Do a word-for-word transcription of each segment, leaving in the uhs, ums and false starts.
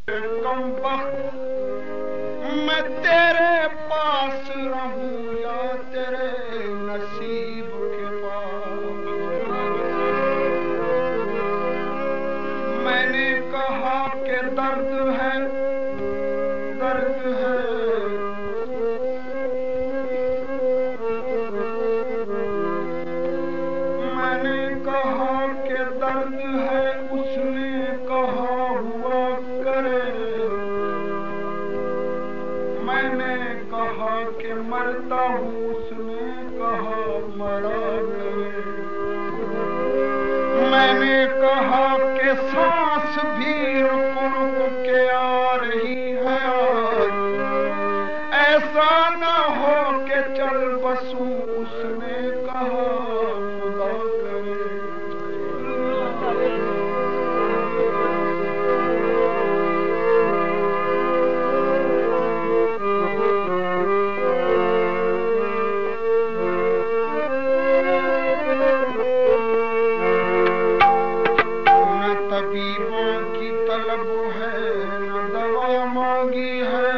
कमबख्त मैं तेरे पास रहूं या तेरे नसीब के पास। मैंने कहा कि दर्द है, दर्द है, मैंने कहा कि दर्द है, उसने कहा हुआ करे। मैंने कहा कि मरता हूँ, उसने कहा मरा करे। मैंने कहा कि सांस भी रुक रुक के आ रही है, ऐसा न हो कि चल बसूं, उसने कहा खुदा करे। तबीबों की तलब है, न दवा मांगी है,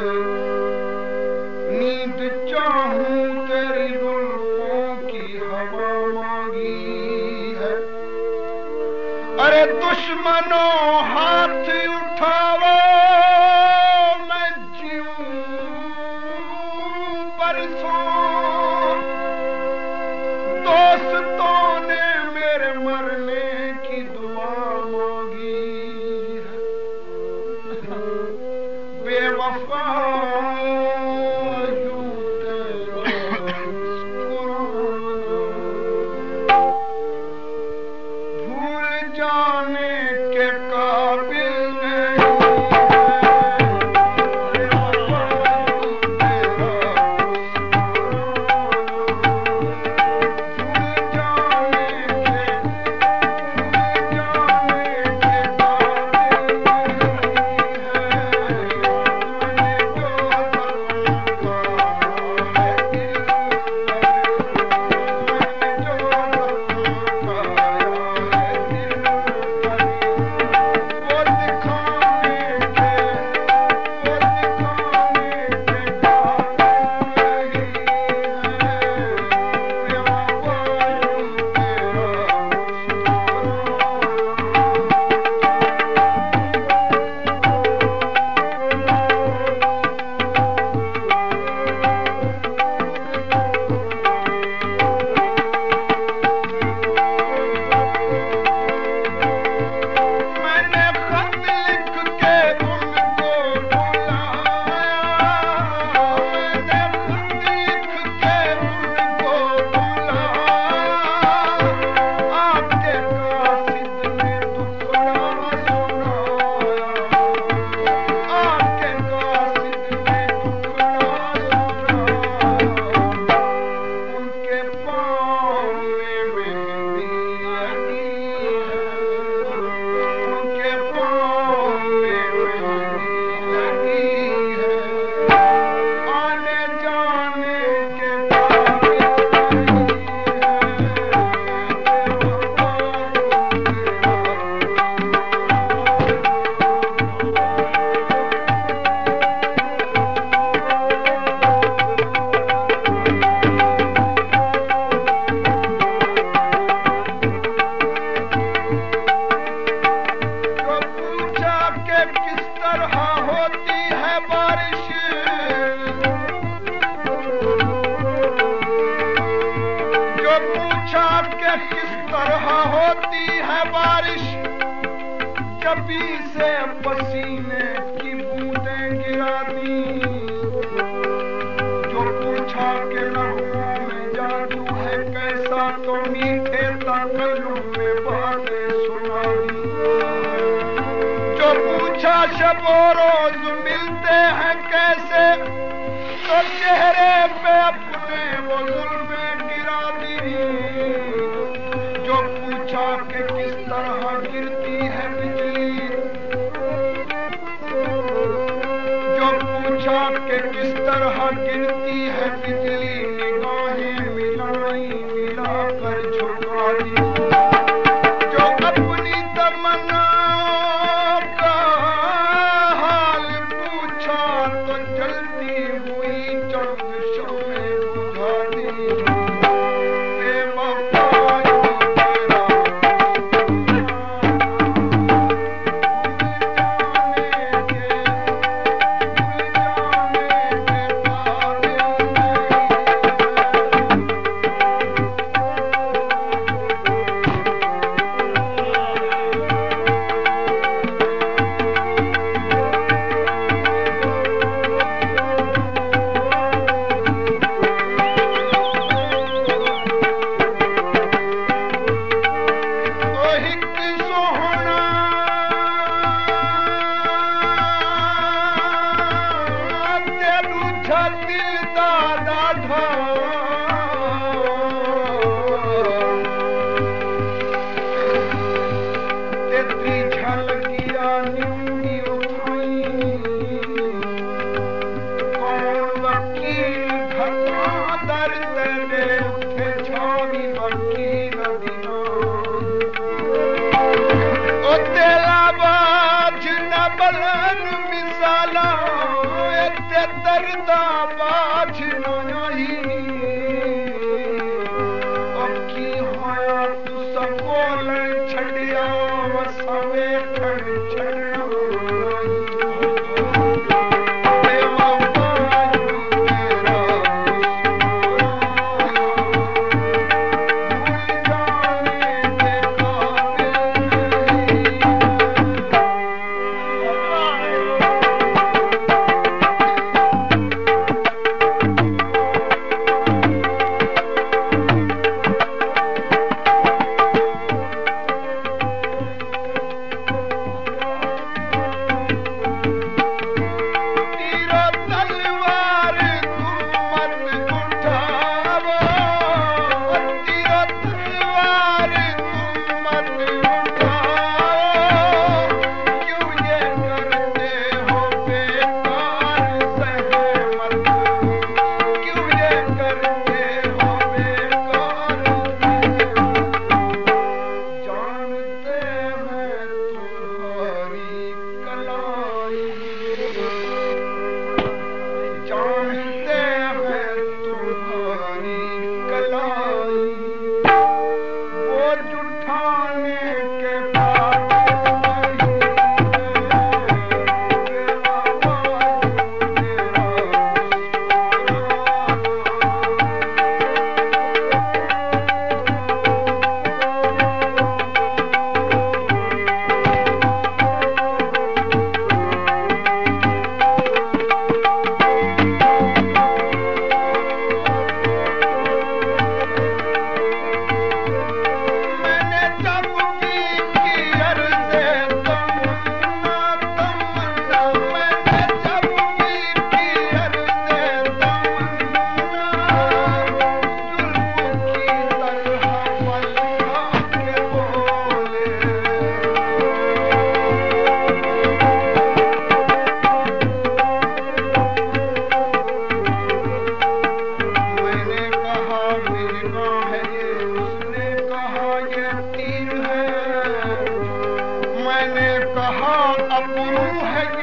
नींद चाहूं तेरी जुल्फों की हवा मांगी है। अरे दुश्मनों हाथ उठाओ, मैं जीऊं बरसों। दोस्तों ने मेरे मरने की दुआ मांगी है। बेवफा यूं तेरा भूल जाने के काबिल नहीं कभी से पसीने की बूंदें गिरा दी। जो पूछा के लहू में जादू है कैसा, तो मीठे ताकलू में बातें सुना दी। जो पूछा शबो रोज मिलते हैं कैसे, तो चेहरे पे अपने वो जुल्में गिरा दी। जो पूछा कि किस तरह गिरती है बिजली, जो पूछा कि किस तरह गिरती है बिजली, निगाहें मिलाई मिलाकर झुका दी। जो अपनी तमन्ना का मैंने कहा अपरू है